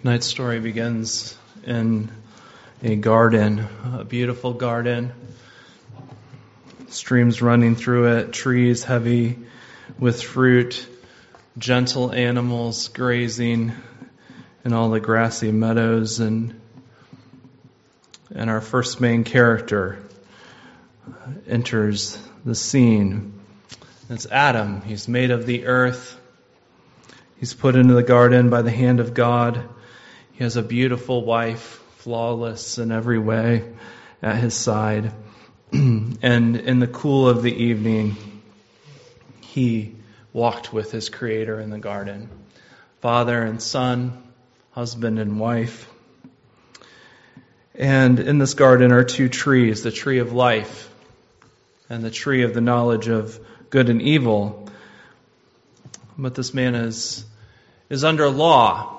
Tonight's story begins in a garden, a beautiful garden, streams running through it, trees heavy with fruit, gentle animals grazing in all the grassy meadows, and our first main character enters the scene. It's Adam. He's made of the earth. He's put into the garden by the hand of God. He has a beautiful wife, flawless in every way, at his side. And in the cool of the evening, he walked with his Creator in the garden. Father and son, husband and wife. And in this garden are two trees, the tree of life and the tree of the knowledge of good and evil. But this man is under law.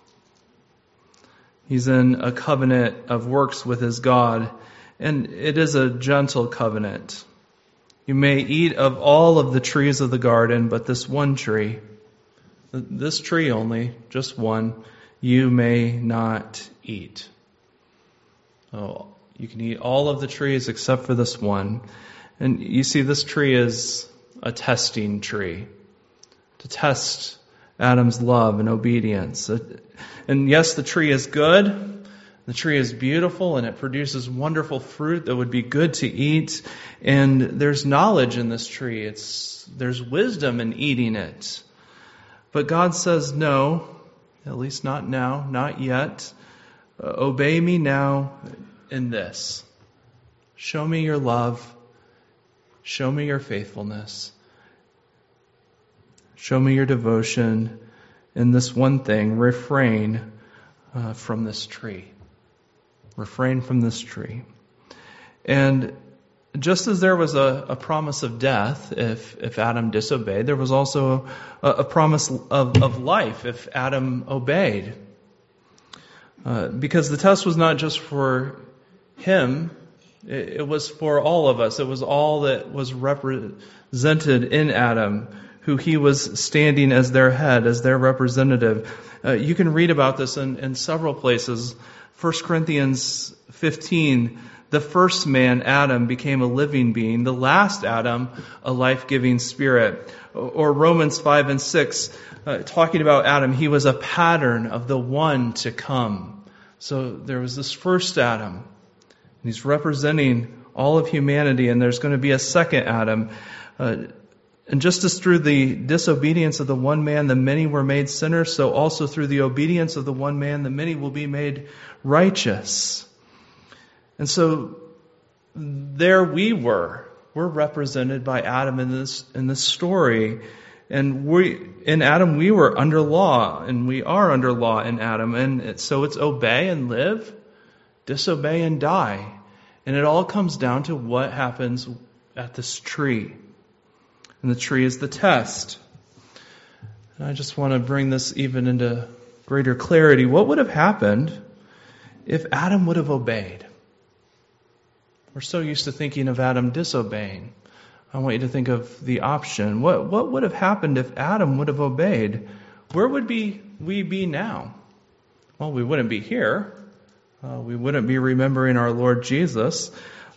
He's in a covenant of works with his God, and it is a gentle covenant. You may eat of all of the trees of the garden, but this one tree, this tree only, just one, you may not eat. Oh, you can eat all of the trees except for this one. And you see, this tree is a testing tree to test Adam's love and obedience. And yes, the tree is good. The tree is beautiful and it produces wonderful fruit that would be good to eat. And there's knowledge in this tree. There's wisdom in eating it. But God says, no, at least not now, not yet. Obey me now in this. Show me your love. Show me your faithfulness. Show me your devotion in this one thing. Refrain from this tree. Refrain from this tree. And just as there was a promise of death if Adam disobeyed, there was also a promise of life if Adam obeyed. Because the test was not just for him, it was for all of us. It was all that was represented in Adam, who he was standing as their head, as their representative. You can read about this in several places. 1 Corinthians 15, the first man, Adam, became a living being. The last Adam, a life-giving spirit. Or Romans 5 and 6, talking about Adam, he was a pattern of the one to come. So there was this first Adam, and he's representing all of humanity, and there's going to be a second Adam. And just as through the disobedience of the one man, the many were made sinners, so also through the obedience of the one man, the many will be made righteous. And so there we were. We're represented by Adam in this story. And in Adam we were under law, and we are under law in Adam. And so it's obey and live, disobey and die. And it all comes down to what happens at this tree. And the tree is the test. And I just want to bring this even into greater clarity. What would have happened if Adam would have obeyed? We're so used to thinking of Adam disobeying. I want you to think of the option. What would have happened if Adam would have obeyed? Where would we be now? Well, we wouldn't be here. We wouldn't be remembering our Lord Jesus.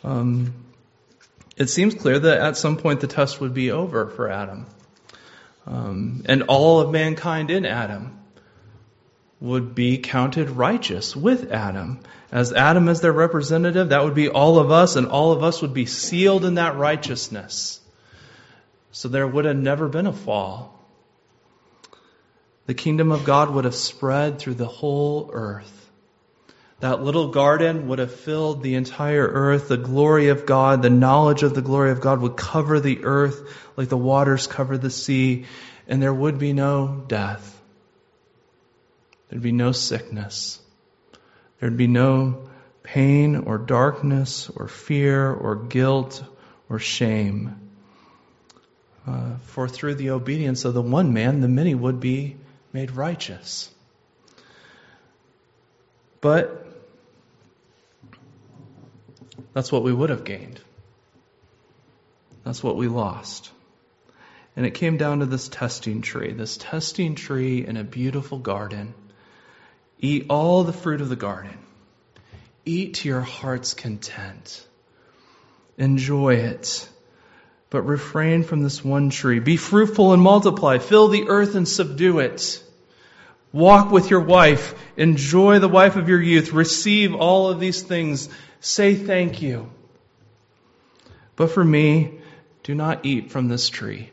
It seems clear that at some point the test would be over for Adam. And all of mankind in Adam would be counted righteous with Adam. As Adam is their representative, that would be all of us, and all of us would be sealed in that righteousness. So there would have never been a fall. The kingdom of God would have spread through the whole earth. That little garden would have filled the entire earth. The glory of God, the knowledge of the glory of God would cover the earth like the waters cover the sea. And there would be no death. There'd be no sickness. There'd be no pain or darkness or fear or guilt or shame. For through the obedience of the one man, the many would be made righteous. But that's what we would have gained. That's what we lost. And it came down to this testing tree in a beautiful garden. Eat all the fruit of the garden. Eat to your heart's content. Enjoy it. But refrain from this one tree. Be fruitful and multiply. Fill the earth and subdue it. Walk with your wife. Enjoy the wife of your youth. Receive all of these things. Say thank you. But for me, do not eat from this tree.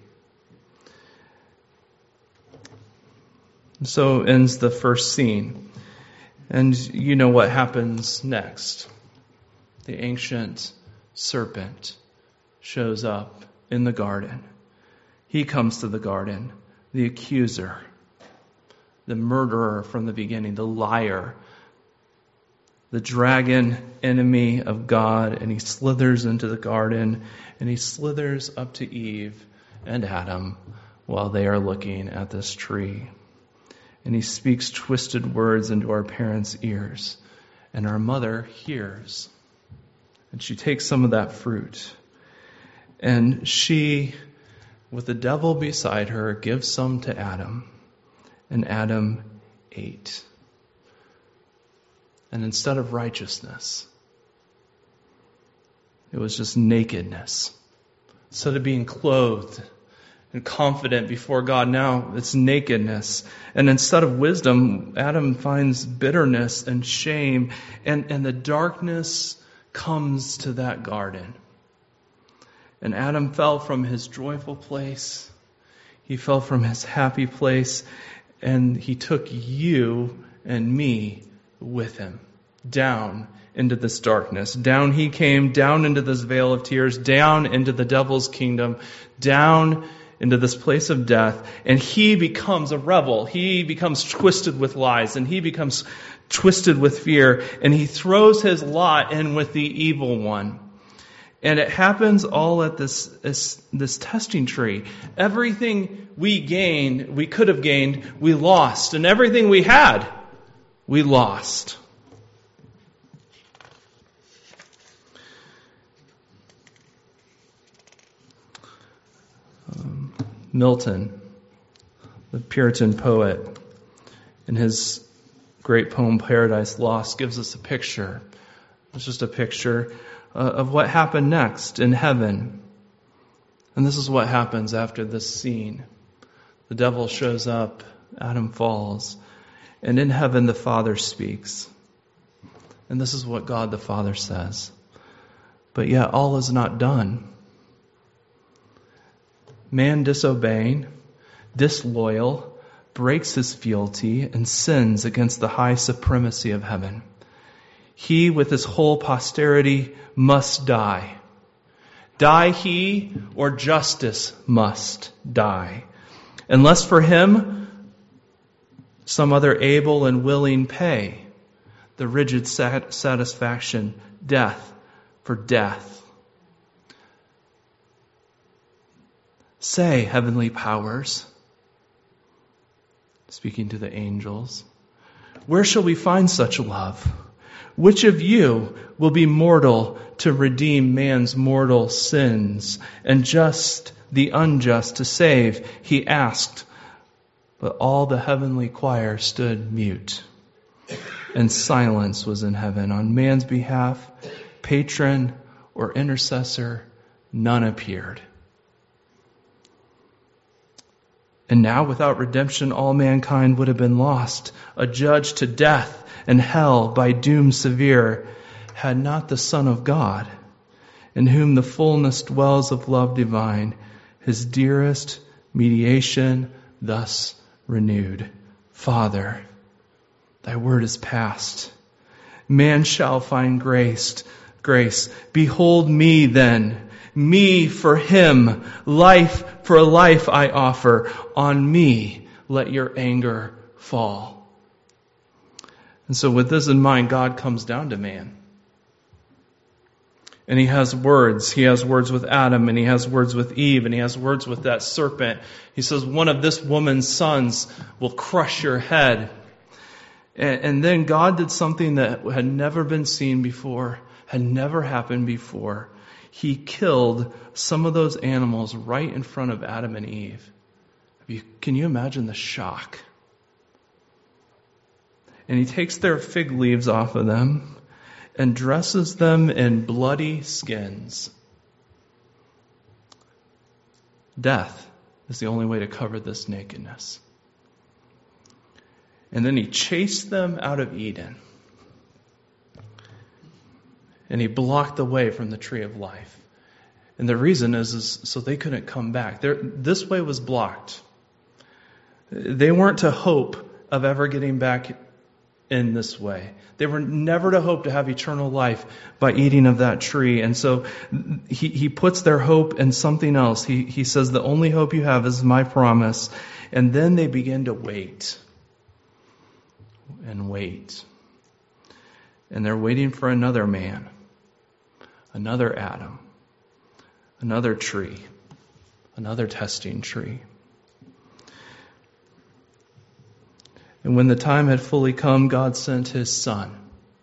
So ends the first scene. And you know what happens next. The ancient serpent shows up in the garden. He comes to the garden, the accuser, the murderer from the beginning, the liar, the dragon, enemy of God, and he slithers into the garden, and he slithers up to Eve and Adam while they are looking at this tree. And he speaks twisted words into our parents' ears, and our mother hears. And she takes some of that fruit, and she, with the devil beside her, gives some to Adam, and Adam ate. And instead of righteousness, it was just nakedness. Instead of being clothed and confident before God, now it's nakedness. And instead of wisdom, Adam finds bitterness and shame, and the darkness comes to that garden. And Adam fell from his joyful place. He fell from his happy place, and he took you and me with him down into this darkness. Down he came, down into this vale of tears, down into the devil's kingdom, down into this place of death, and he becomes a rebel. He becomes twisted with lies, and he becomes twisted with fear, and he throws his lot in with the evil one. And it happens all at this testing tree. Everything we could have gained, we lost. And everything we had, we lost. Milton, the Puritan poet, in his great poem Paradise Lost, gives us a picture. It's just a picture of what happened next in heaven. And this is what happens after this scene. The devil shows up, Adam falls, and in heaven the Father speaks. And this is what God the Father says. But yet all is not done. Man disobeying, disloyal, breaks his fealty and sins against the high supremacy of heaven. He with his whole posterity must die. Die he, or justice must die. Unless for him some other able and willing pay the rigid satisfaction, death for death. Say, heavenly powers, speaking to the angels, where shall we find such love? Which of you will be mortal to redeem man's mortal sins, and just the unjust to save? He asked, but all the heavenly choir stood mute, and silence was in heaven. On man's behalf, patron or intercessor, none appeared. And now without redemption all mankind would have been lost, adjudged to death and hell by doom severe, had not the Son of God, in whom the fullness dwells of love divine, his dearest mediation thus renewed. Father, thy word is past. Man shall find grace. Behold me then, me for him, life for life I offer. On me let your anger fall. And so with this in mind, God comes down to man. And he has words. He has words with Adam, and he has words with Eve, and he has words with that serpent. He says, one of this woman's sons will crush your head. And then God did something that had never been seen before, had never happened before. He killed some of those animals right in front of Adam and Eve. Can you imagine the shock? And he takes their fig leaves off of them and dresses them in bloody skins. Death is the only way to cover this nakedness. And then he chased them out of Eden. And he blocked the way from the tree of life. And the reason is so they couldn't come back. This way was blocked. They weren't to hope of ever getting back in this way. They were never to hope to have eternal life by eating of that tree. And so he puts their hope in something else. He says, the only hope you have is my promise. And then they begin to wait. And wait. And they're waiting for another man. Another Adam. Another tree. Another testing tree. And when the time had fully come, God sent his Son,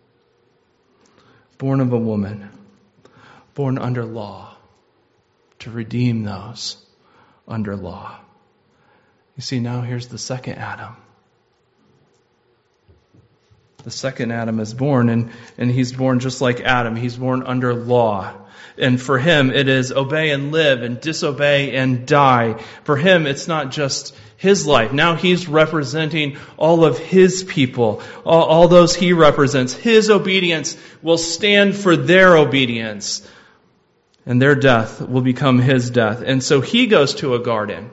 born of a woman, born under law, to redeem those under law. You see, now here's the second Adam. The second Adam is born, and he's born just like Adam. He's born under law. And for him, it is obey and live and disobey and die. For him, it's not just his life. Now he's representing all of his people, all those he represents. His obedience will stand for their obedience, and their death will become his death. And so he goes to a garden.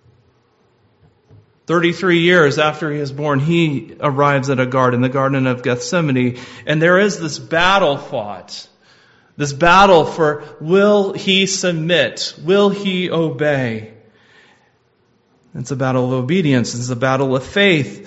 33 years after he is born, he arrives at a garden, the Garden of Gethsemane, and there is this battle fought. This battle for, will he submit? Will he obey? It's a battle of obedience. It's a battle of faith.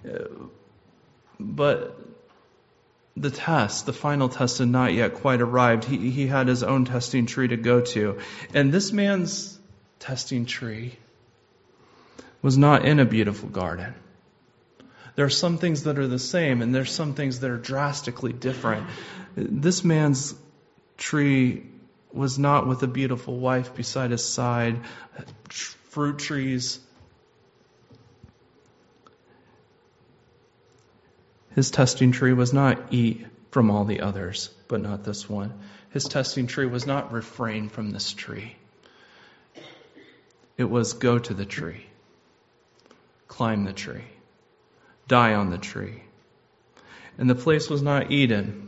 But the final test had not yet quite arrived. He had his own testing tree to go to. And this man's testing tree was not in a beautiful garden. There are some things that are the same, and there's some things that are drastically different. This man's tree was not with a beautiful wife beside his side, fruit trees. His testing tree was not eat from all the others, but not this one. His testing tree was not refrain from this tree. It was go to the tree, climb the tree, die on the tree. And the place was not Eden.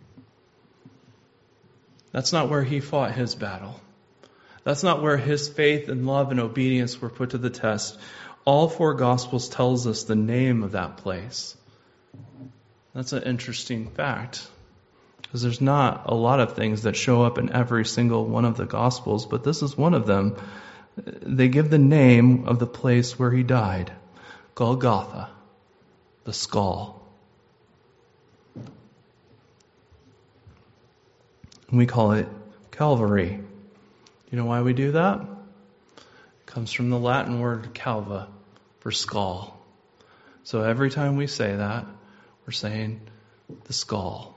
That's not where he fought his battle. That's not where his faith and love and obedience were put to the test. All four Gospels tells us the name of that place. That's an interesting fact, because there's not a lot of things that show up in every single one of the Gospels, but this is one of them. They give the name of the place where he died, Golgotha, the skull. And we call it Calvary. You know why we do that? It comes from the Latin word calva, for skull. So every time we say that, we're saying the skull.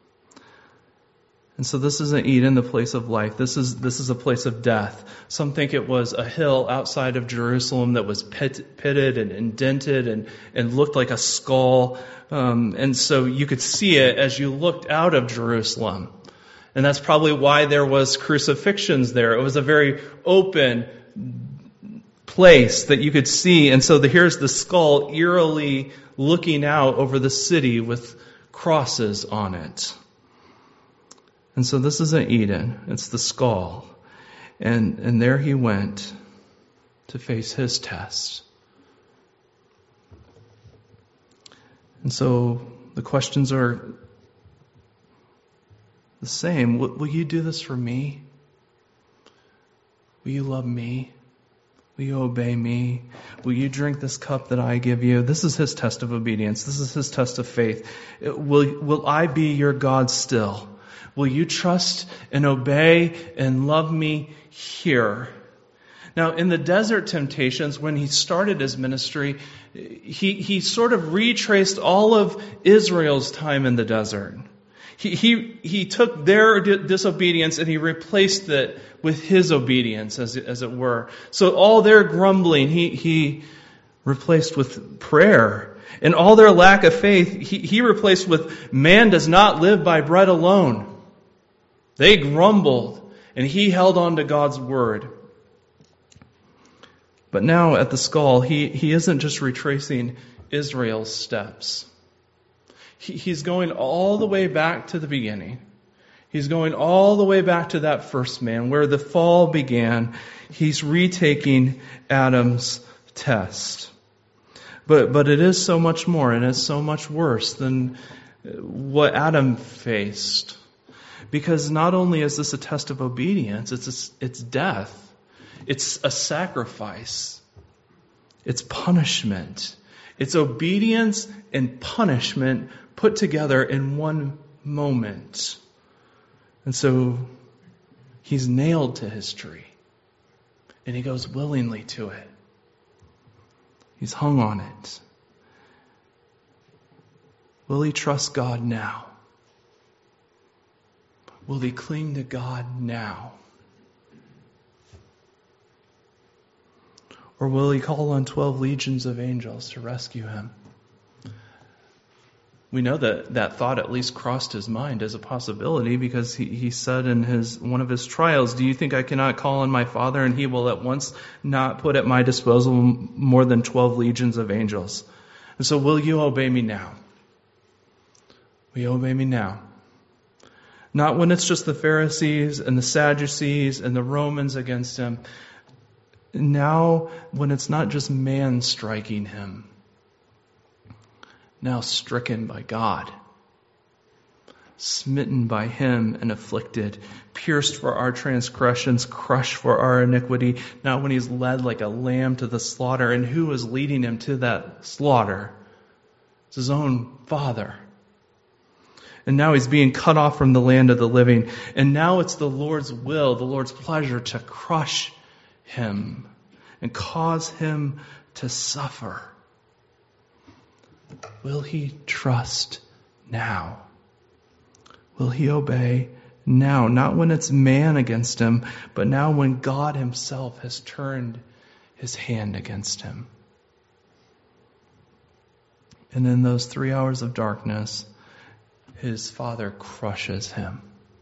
And so this isn't Eden, the place of life. This is a place of death. Some think it was a hill outside of Jerusalem that was pitted and indented and looked like a skull. And so you could see it as you looked out of Jerusalem. And that's probably why there was crucifixions there. It was a very open place that you could see. And so here's the skull eerily looking out over the city with crosses on it. And so this isn't Eden, it's the skull. And there he went to face his test. And so the questions are the same. Will you do this for me? Will you love me? Will you obey me? Will you drink this cup that I give you? This is his test of obedience. This is his test of faith. Will I be your God still? Will you trust and obey and love me here? Now, in the desert temptations, when he started his ministry, he sort of retraced all of Israel's time in the desert. He took their disobedience and he replaced it with his obedience, as it were. So all their grumbling, he replaced with prayer. And all their lack of faith, he replaced with, man does not live by bread alone. They grumbled, and he held on to God's word. But now at the skull, he isn't just retracing Israel's steps. He's going all the way back to the beginning. He's going all the way back to that first man, where the fall began. He's retaking Adam's test. But it is so much more, and it's so much worse than what Adam faced. Because not only is this a test of obedience, it's death. It's a sacrifice. It's punishment. It's obedience and punishment put together in one moment. And so he's nailed to his tree. And he goes willingly to it. He's hung on it. Will he trust God now? Will he cling to God now? Or will he call on 12 legions of angels to rescue him? We know that thought at least crossed his mind as a possibility, because he said in one of his trials, do you think I cannot call on my Father and he will at once not put at my disposal more than 12 legions of angels? And so will you obey me now? Will you obey me now? Not when it's just the Pharisees and the Sadducees and the Romans against him. Now when it's not just man striking him. Now stricken by God, smitten by him and afflicted, pierced for our transgressions, crushed for our iniquity. Now when he's led like a lamb to the slaughter, and who is leading him to that slaughter? It's his own Father. And now he's being cut off from the land of the living. And now it's the Lord's will, the Lord's pleasure to crush him and cause him to suffer. Will he trust now? Will he obey now? Not when it's man against him, but now when God himself has turned his hand against him. And in those 3 hours of darkness, his Father crushes him.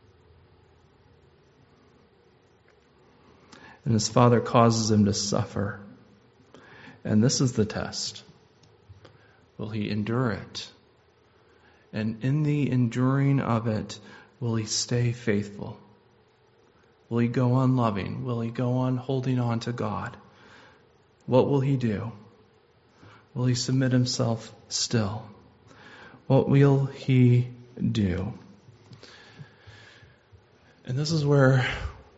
And his Father causes him to suffer. And this is the test. Will he endure it? And in the enduring of it, will he stay faithful? Will he go on loving? Will he go on holding on to God? What will he do? Will he submit himself still? What will he do? And this is where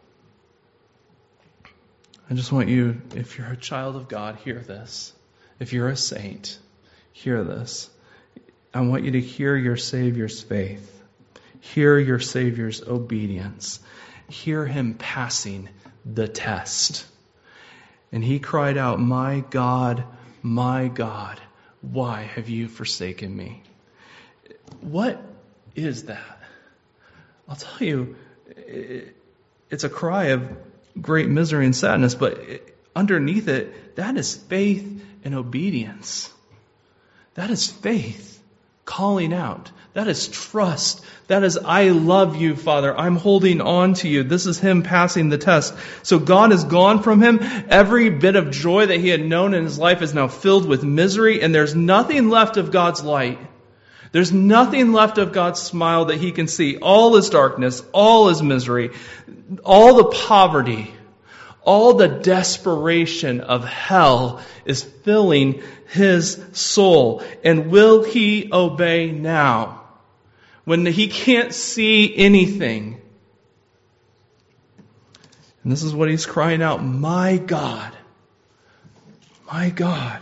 I just want you, if you're a child of God, hear this. If you're a saint, hear this. I want you to hear your Savior's faith. Hear your Savior's obedience. Hear him passing the test. And he cried out, my God, why have you forsaken me? What is that? I'll tell you, it's a cry of great misery and sadness, but underneath it, that is faith and obedience. That is faith calling out. That is trust. That is, I love you, Father. I'm holding on to you. This is him passing the test. So God is gone from him. Every bit of joy that he had known in his life is now filled with misery, and there's nothing left of God's light. There's nothing left of God's smile that he can see. All is darkness, all is misery, all the poverty, all the desperation of hell is filling his soul. And will he obey now, when he can't see anything? And this is what he's crying out, my God, my God.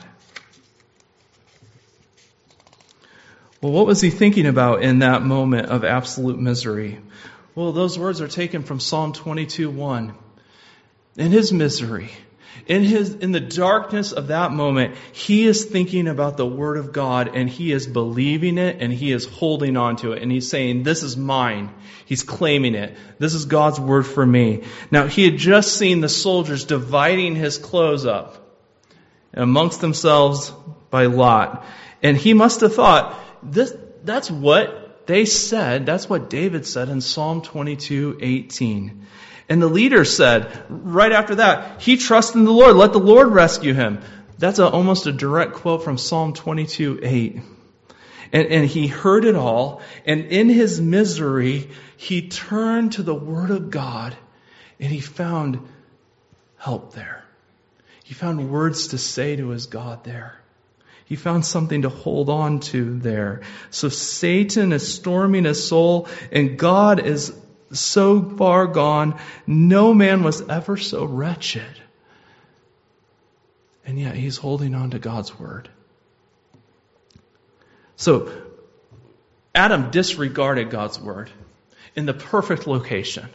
Well, what was he thinking about in that moment of absolute misery? Well, those words are taken from Psalm 22:1. In his misery, in the darkness of that moment, he is thinking about the Word of God, and he is believing it, and he is holding on to it, and he's saying, this is mine. He's claiming it. This is God's word for me. Now, he had just seen the soldiers dividing his clothes up amongst themselves by lot. And he must have thought, that's what they said. That's what David said in Psalm 22:18. And the leader said, right after that, he trusts in the Lord. Let the Lord rescue him. That's almost a direct quote from Psalm 22:8. And he heard it all. And in his misery, he turned to the Word of God. And he found help there. He found words to say to his God there. He found something to hold on to there. So Satan is storming his soul, and God is so far gone. No man was ever so wretched. And yet he's holding on to God's word. So Adam disregarded God's word in the perfect location.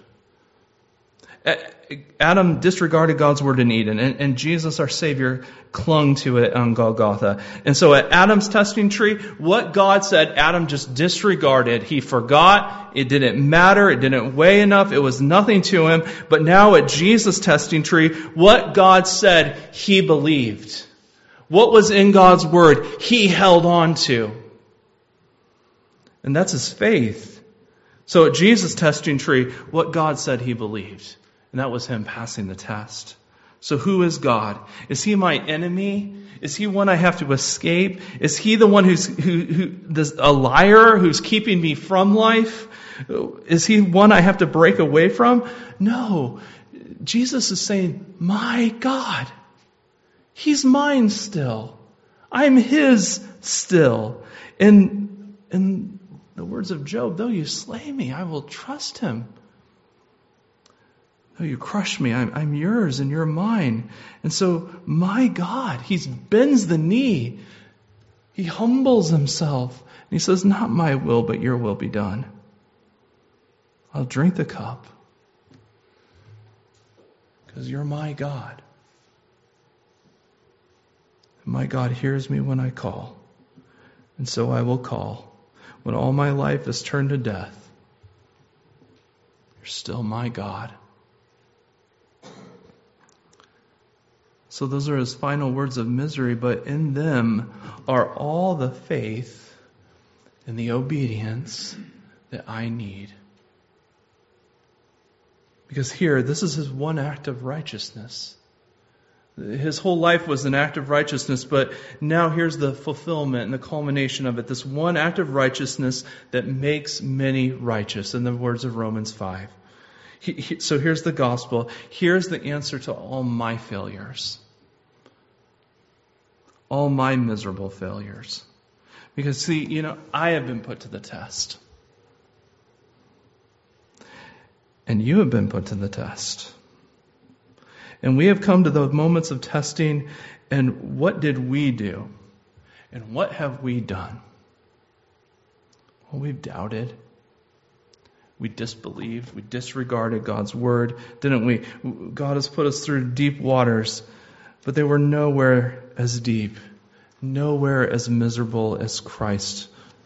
Adam disregarded God's word in Eden, and Jesus, our Savior, clung to it on Golgotha. And so at Adam's testing tree, what God said, Adam just disregarded. He forgot. It didn't matter. It didn't weigh enough. It was nothing to him. But now at Jesus' testing tree, what God said, he believed. What was in God's word, he held on to. And that's his faith. So at Jesus' testing tree, what God said, he believed. And that was him passing the test. So who is God? Is he my enemy? Is he one I have to escape? Is he the one who's a liar who's keeping me from life? Is he one I have to break away from? No. Jesus is saying, my God. He's mine still. I'm his still. In the words of Job, though you slay me, I will trust him. Though you crush me, I'm yours and you're mine. And so, my God, he bends the knee. He humbles himself. And he says, not my will, but your will be done. I'll drink the cup. Because you're my God. And my God hears me when I call. And so I will call. When all my life is turned to death, you're still my God. So those are his final words of misery, but in them are all the faith and the obedience that I need. Because here, this is his one act of righteousness. His whole life was an act of righteousness, but now here's the fulfillment and the culmination of it. This one act of righteousness that makes many righteous, in the words of Romans 5. So here's the gospel. Here's the answer to all my failures. All my miserable failures. Because see, I have been put to the test. And you have been put to the test. And we have come to the moments of testing, and what did we do? And what have we done? Well, we've doubted. We disbelieved. We disregarded God's word, didn't we? God has put us through deep waters, but they were nowhere as deep, nowhere as miserable as Christ's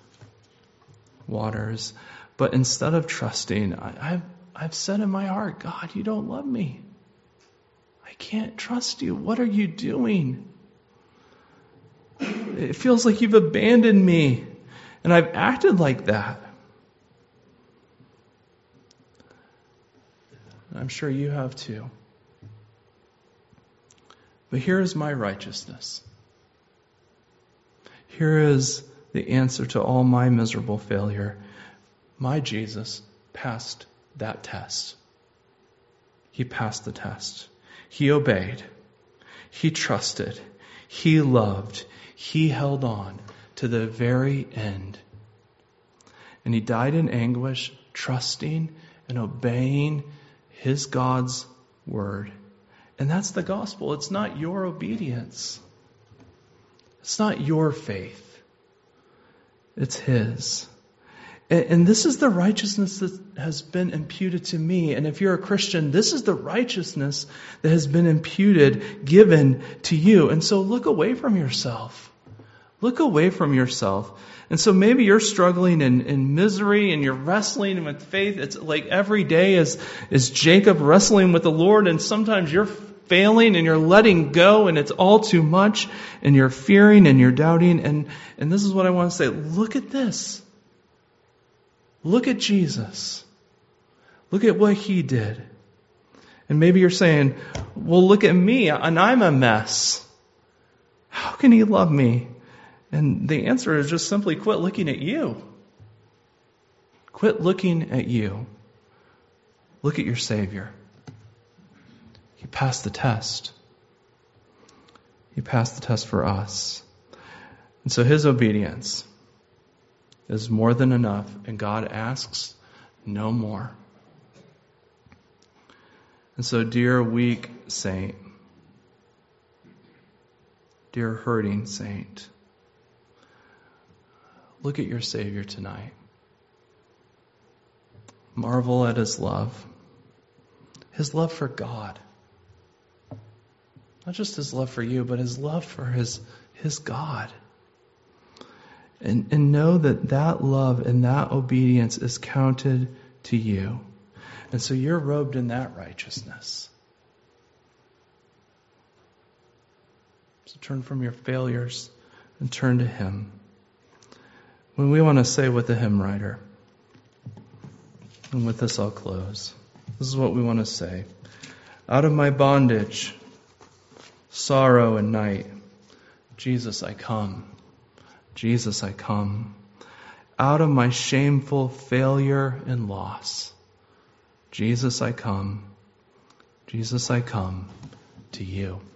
waters. But instead of trusting, I've said in my heart, God, you don't love me. I can't trust you. What are you doing? It feels like you've abandoned me. And I've acted like that. I'm sure you have too. But here is my righteousness. Here is the answer to all my miserable failure. My Jesus passed that test. He passed the test. He obeyed. He trusted. He loved. He held on to the very end. And he died in anguish, trusting and obeying his God's word. And that's the gospel. It's not your obedience. It's not your faith. It's his. And this is the righteousness that has been imputed to me. And if you're a Christian, this is the righteousness that has been imputed, given to you. And so look away from yourself. Look away from yourself. And so maybe you're struggling in misery and you're wrestling with faith. It's like every day is Jacob wrestling with the Lord. And sometimes you're failing and you're letting go and it's all too much and you're fearing and you're doubting. And this is what I want to say. Look at this. Look at Jesus. Look at what He did. And maybe you're saying, well, look at me and I'm a mess. How can He love me? And the answer is just simply quit looking at you. Quit looking at you. Look at your Savior. He passed the test. He passed the test for us. And so His obedience is more than enough, and God asks no more. And so, dear weak saint, dear hurting saint, look at your Savior tonight. Marvel at His love. His love for God. Not just His love for you, but His love for His God. And know that love and that obedience is counted to you. And so you're robed in that righteousness. So turn from your failures and turn to Him. When we want to say with the hymn writer, and with this I'll close. This is what we want to say. Out of my bondage, sorrow and night, Jesus, I come. Jesus, I come. Out of my shameful failure and loss, Jesus, I come. Jesus, I come to you.